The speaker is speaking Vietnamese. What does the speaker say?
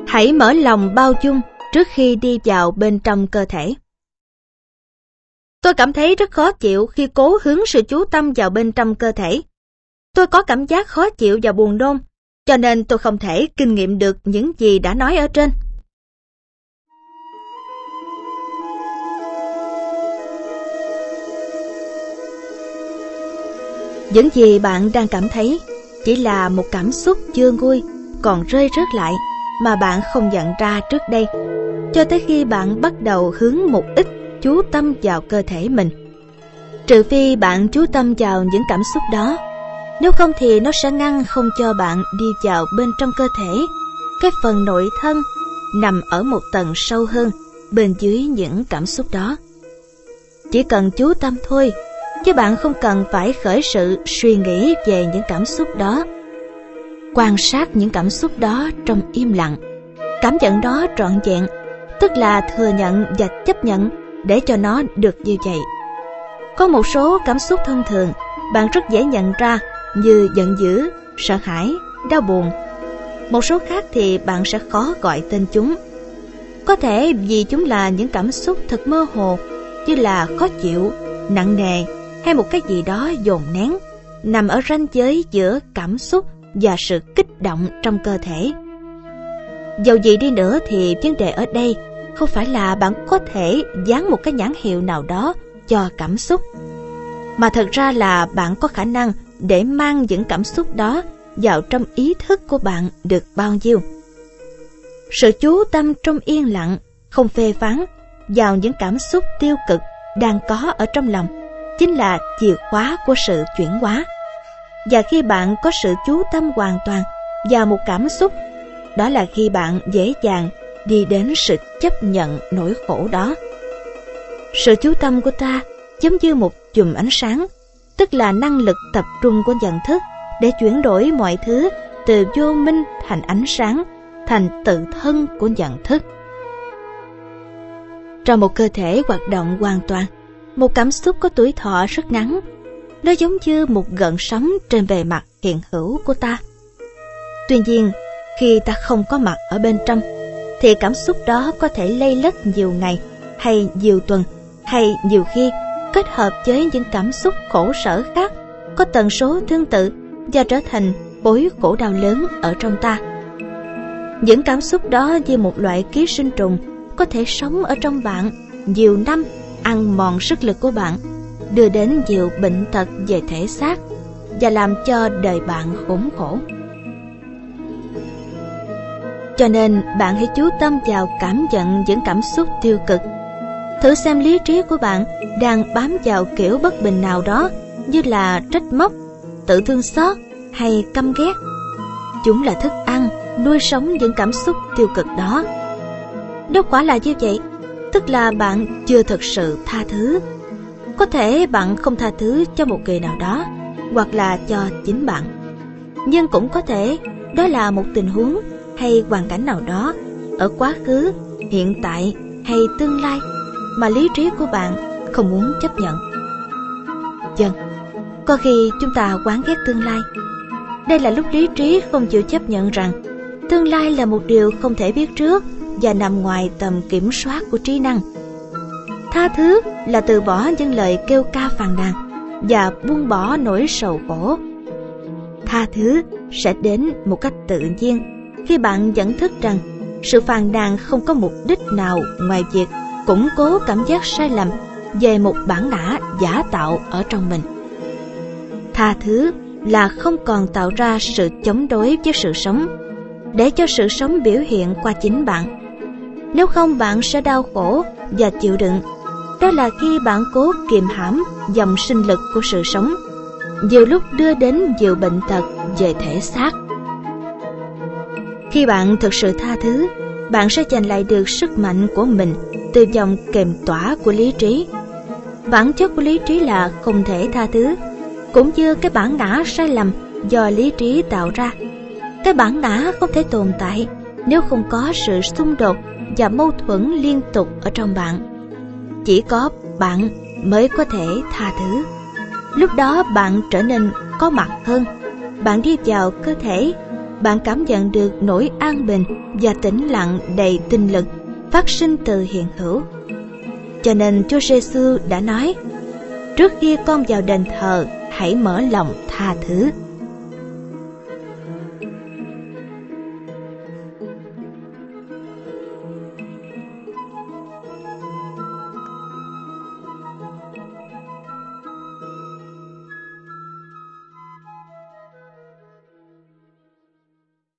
Hãy mở lòng bao dung trước khi đi vào bên trong cơ thể. Tôi cảm thấy rất khó chịu khi cố hướng sự chú tâm vào bên trong cơ thể. Tôi có cảm giác khó chịu và buồn nôn, cho nên tôi không thể kinh nghiệm được những gì đã nói ở trên. Những gì bạn đang cảm thấy chỉ là một cảm xúc chưa nguôi còn rơi rớt lại mà bạn không nhận ra trước đây, cho tới khi bạn bắt đầu hướng một ít chú tâm vào cơ thể mình. Trừ phi bạn chú tâm vào những cảm xúc đó, nếu không thì nó sẽ ngăn không cho bạn đi vào bên trong cơ thể, cái phần nội thân nằm ở một tầng sâu hơn bên dưới những cảm xúc đó. Chỉ cần chú tâm thôi, chứ bạn không cần phải khởi sự suy nghĩ về những cảm xúc đó. Quan sát những cảm xúc đó trong im lặng, cảm nhận đó trọn vẹn, tức là thừa nhận và chấp nhận để cho nó được như vậy. Có một số cảm xúc thông thường bạn rất dễ nhận ra như giận dữ, sợ hãi, đau buồn. Một số khác thì bạn sẽ khó gọi tên chúng. Có thể vì chúng là những cảm xúc thật mơ hồ, như là khó chịu, nặng nề hay một cái gì đó dồn nén, nằm ở ranh giới giữa cảm xúc và sự kích động trong cơ thể. Dầu gì đi nữa thì vấn đề ở đây không phải là bạn có thể dán một cái nhãn hiệu nào đó cho cảm xúc, mà thật ra là bạn có khả năng để mang những cảm xúc đó vào trong ý thức của bạn được bao nhiêu. Sự chú tâm trong yên lặng, không phê phán vào những cảm xúc tiêu cực đang có ở trong lòng chính là chìa khóa của sự chuyển hóa. Và khi bạn có sự chú tâm hoàn toàn vào một cảm xúc, đó là khi bạn dễ dàng đi đến sự chấp nhận nỗi khổ đó. Sự chú tâm của ta giống như một chùm ánh sáng, tức là năng lực tập trung của nhận thức để chuyển đổi mọi thứ từ vô minh thành ánh sáng, thành tự thân của nhận thức. Trong một cơ thể hoạt động hoàn toàn, một cảm xúc có tuổi thọ rất ngắn. Nó giống như một gợn sóng trên bề mặt hiện hữu của ta. Tuy nhiên, khi ta không có mặt ở bên trong, thì cảm xúc đó có thể lây lất nhiều ngày, hay nhiều tuần, hay nhiều khi kết hợp với những cảm xúc khổ sở khác, có tần số tương tự và trở thành bối khổ đau lớn ở trong ta. Những cảm xúc đó như một loại ký sinh trùng có thể sống ở trong bạn nhiều năm, ăn mòn sức lực của bạn, đưa đến nhiều bệnh tật về thể xác và làm cho đời bạn khốn khổ. Cho nên bạn hãy chú tâm vào cảm nhận những cảm xúc tiêu cực. Thử xem lý trí của bạn đang bám vào kiểu bất bình nào đó, như là trách móc, tự thương xót hay căm ghét. Chúng là thức ăn nuôi sống những cảm xúc tiêu cực đó. Nếu quả là như vậy, tức là bạn chưa thực sự tha thứ. Có thể bạn không tha thứ cho một người nào đó, hoặc là cho chính bạn. Nhưng cũng có thể đó là một tình huống hay hoàn cảnh nào đó ở quá khứ, hiện tại hay tương lai mà lý trí của bạn không muốn chấp nhận. Vâng, có khi chúng ta oán ghét tương lai. Đây là lúc lý trí không chịu chấp nhận rằng tương lai là một điều không thể biết trước và nằm ngoài tầm kiểm soát của trí năng. Tha thứ là từ bỏ những lời kêu ca phàn nàn và buông bỏ nỗi sầu khổ. Tha thứ sẽ đến một cách tự nhiên khi bạn nhận thức rằng sự phàn nàn không có mục đích nào ngoài việc củng cố cảm giác sai lầm về một bản ngã giả tạo ở trong mình. Tha thứ là không còn tạo ra sự chống đối với sự sống, để cho sự sống biểu hiện qua chính bạn. Nếu không, bạn sẽ đau khổ và chịu đựng. Đó là khi bạn cố kiềm hãm dòng sinh lực của sự sống, nhiều lúc đưa đến nhiều bệnh tật về thể xác. Khi bạn thực sự tha thứ, bạn sẽ giành lại được sức mạnh của mình từ dòng kềm tỏa của lý trí. Bản chất của lý trí là không thể tha thứ, cũng như cái bản ngã sai lầm do lý trí tạo ra. Cái bản ngã không thể tồn tại nếu không có sự xung đột và mâu thuẫn liên tục ở trong bạn. Chỉ có bạn mới có thể tha thứ. Lúc đó bạn trở nên có mặt hơn. Bạn đi vào cơ thể, bạn cảm nhận được nỗi an bình và tĩnh lặng đầy tinh lực phát sinh từ hiện hữu. Cho nên Chúa Giêsu đã nói: trước khi con vào đền thờ, hãy mở lòng tha thứ.